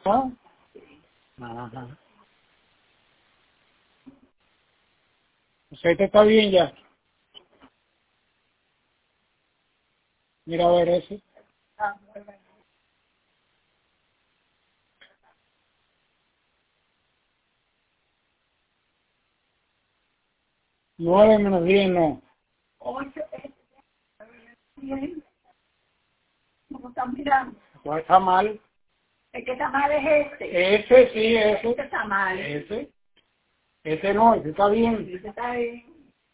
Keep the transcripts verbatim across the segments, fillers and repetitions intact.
¿Ah? Ajá. O sea, este está bien ya. Mira a ver ese. Nueve menos diez, no. Ocho, bien. ¿Cómo están mirando? Pues está mal. El que está mal es este. Ese sí, ese. Este está mal. Ese. Ese no, ese está bien. Este está bien.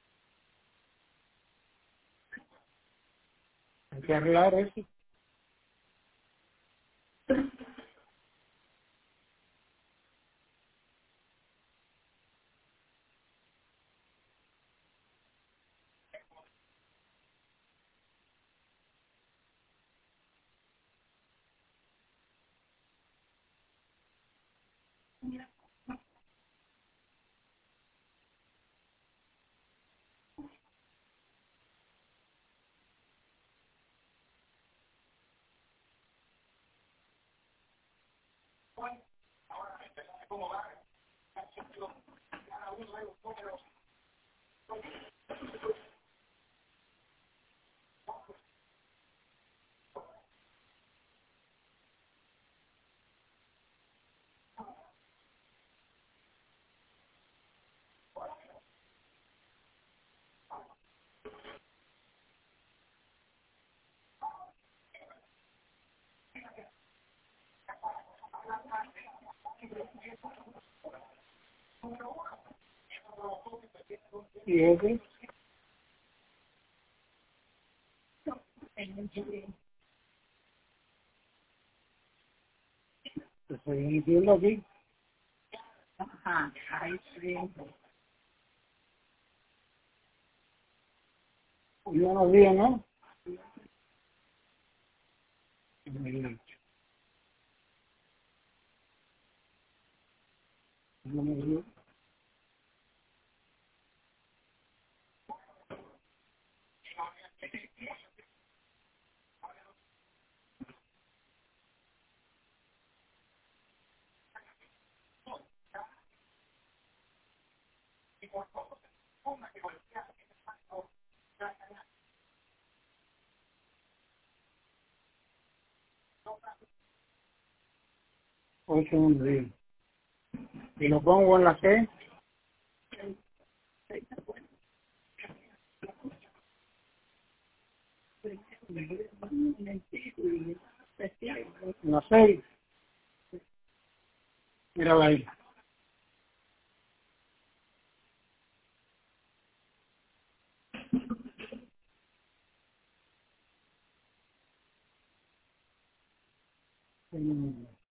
Hay que arreglar ese. Y ese. Te estoy diciendo aquí. Ajá, ahí sí. Yo no vi, ¿no? No me vi. Ocho menos diez. Y lo pongo en la C. En la seis. Mírala ahí. Mm.